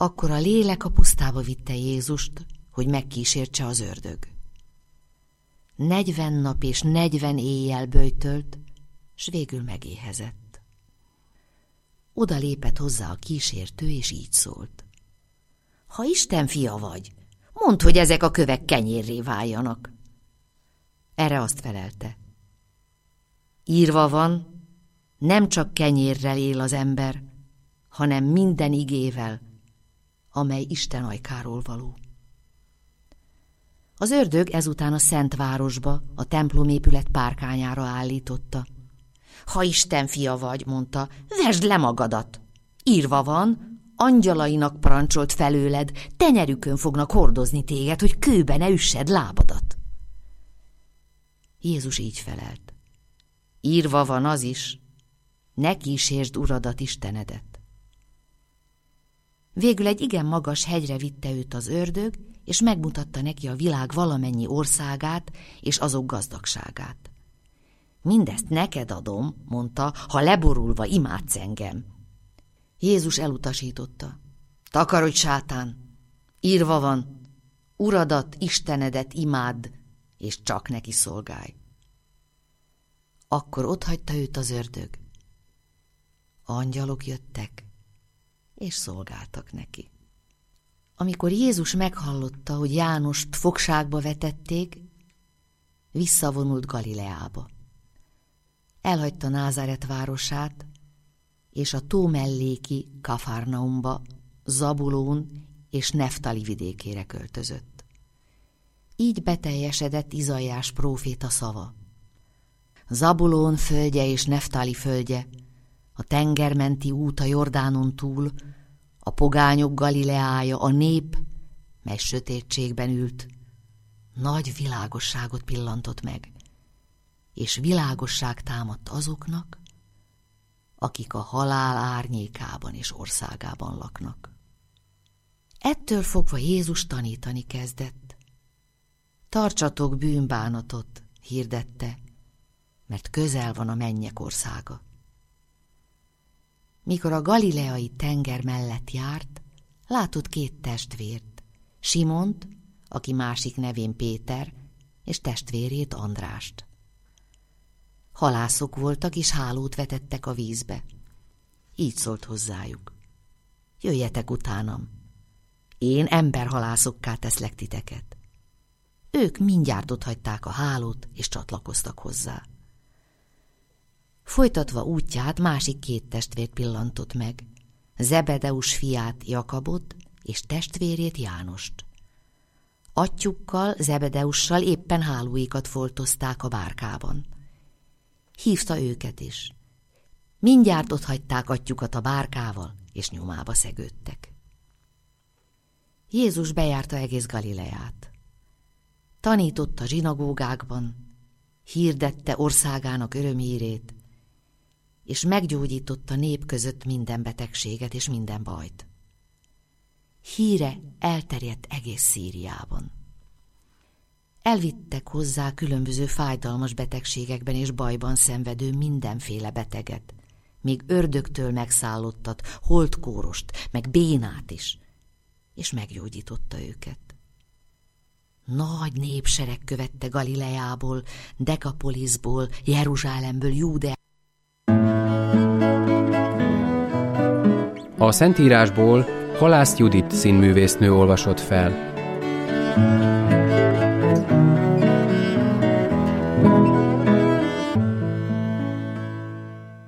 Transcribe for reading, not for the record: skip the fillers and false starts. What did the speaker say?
Akkor a lélek a pusztába vitte Jézust, hogy megkísértse az ördög. 40 nap és 40 éjjel böjtölt, s végül megéhezett. Oda lépett hozzá a kísértő, és így szólt: Ha Isten fia vagy, mondd, hogy ezek a kövek kenyérré váljanak. Erre azt felelte: Írva van, nem csak kenyérrel él az ember, hanem minden igével, amely Isten ajkáról való. Az ördög ezután a szent városba, a templomépület párkányára állította. Ha Isten fia vagy, mondta, vesd le magadat. Írva van, angyalainak parancsolt felőled, tenyerükön fognak hordozni téged, hogy kőbe ne üssed lábadat. Jézus így felelt: Írva van az is, ne kísértsd Uradat, Istenedet. Végül egy igen magas hegyre vitte őt az ördög, és megmutatta neki a világ valamennyi országát és azok gazdagságát. Mindezt neked adom, mondta, ha leborulva imádsz engem. Jézus elutasította. Takarodj, sátán! Írva van, Uradat, Istenedet imádd, és csak neki szolgálj. Akkor otthagyta őt az ördög. Angyalok jöttek, és szolgáltak neki. Amikor Jézus meghallotta, hogy Jánost fogságba vetették, visszavonult Galileába. Elhagyta Názáret városát, és a tó melléki Kafarnaumba, Zabulón és Neftali vidékére költözött. Így beteljesedett Izaiás próféta szava. Zabulón földje és Neftali földje, a tengermenti út a Jordánon túl, a pogányok Galileája, a nép, mely sötétségben ült, nagy világosságot pillantott meg, és világosság támadt azoknak, akik a halál árnyékában és országában laknak. Ettől fogva Jézus tanítani kezdett. Tartsatok bűnbánatot, hirdette, mert közel van a mennyek országa. Mikor a galileai tenger mellett járt, látott 2 testvért, Simont, aki másik nevén Péter, és testvérét Andrást. Halászok voltak, és hálót vetettek a vízbe. Így szólt hozzájuk: Jöjjetek utánam, én emberhalászokká teszlek titeket. Ők mindjárt otthagyták a hálót, és csatlakoztak hozzá. Folytatva útját másik 2 testvért pillantott meg, Zebedeus fiát Jakabot és testvérét Jánost. Atyjukkal, Zebedeussal éppen hálóikat foltozták a bárkában. Hívta őket is. Mindjárt otthagyták atyjukat a bárkával, és nyomába szegődtek. Jézus bejárta egész Galileát. Tanította zsinagógákban, hirdette országának örömhírét, és meggyógyította nép között minden betegséget és minden bajt. Híre elterjedt egész Szíriában. Elvittek hozzá különböző fájdalmas betegségekben és bajban szenvedő mindenféle beteget, még ördögtől megszállottat, holtkórost, meg bénát is, és meggyógyította őket. Nagy népsereg követte Galileából, Dekapoliszból, Jeruzsálemből, Júdeából. A Szentírásból Halász Judit színművésznő olvasott fel.